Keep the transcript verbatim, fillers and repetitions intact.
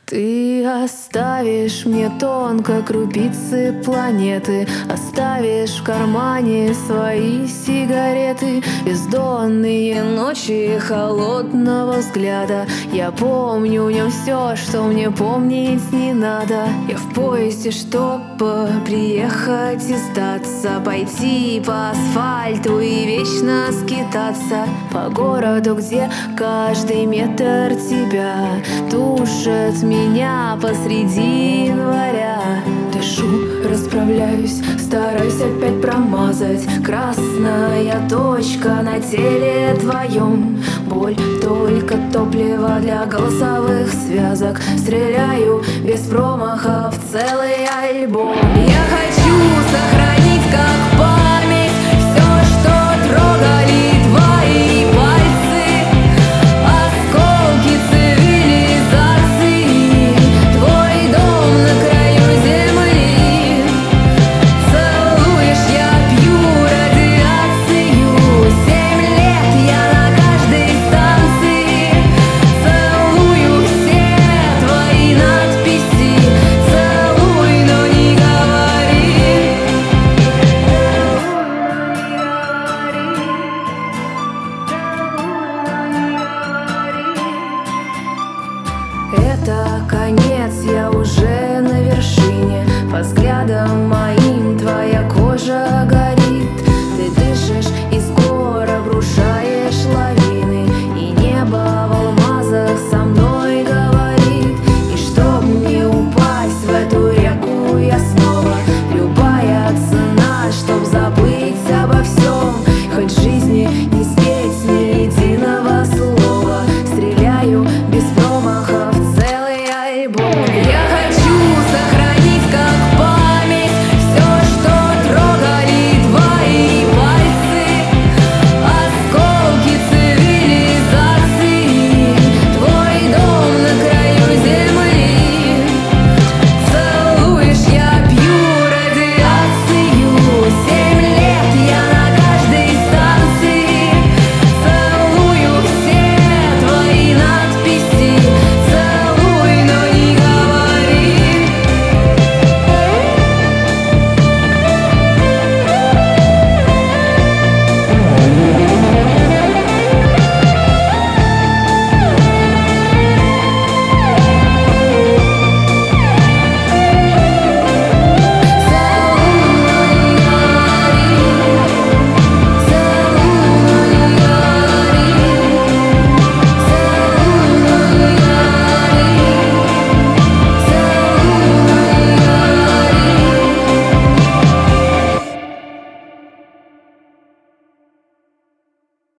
Ты оставишь мне тонко крупицы планеты, оставишь в кармане свои сигареты, бездонные ночи холодного взгляда. Я помню в нем все, что мне помнить не надо. Я в поезде, чтобы приехать и сдаться, пойти по асфальту и вечно скитаться по городу, где каждый метр тебя душит меня посреди января. Дышу, расправляюсь, стараюсь опять промазать. Красная точка на теле твоем, боль только топливо для голосовых связок. Стреляю без промаха в целый альбом. Я хочу сохранить как память все, что трогали твои пальцы, осколки цивилизации, твой дом на краю земли. Целуешь, я пью радиацию, семь лет я на каждой станции. Целую все твои надписи, целуй, но не говори. Это конец, я уже на вершине, по взглядам моим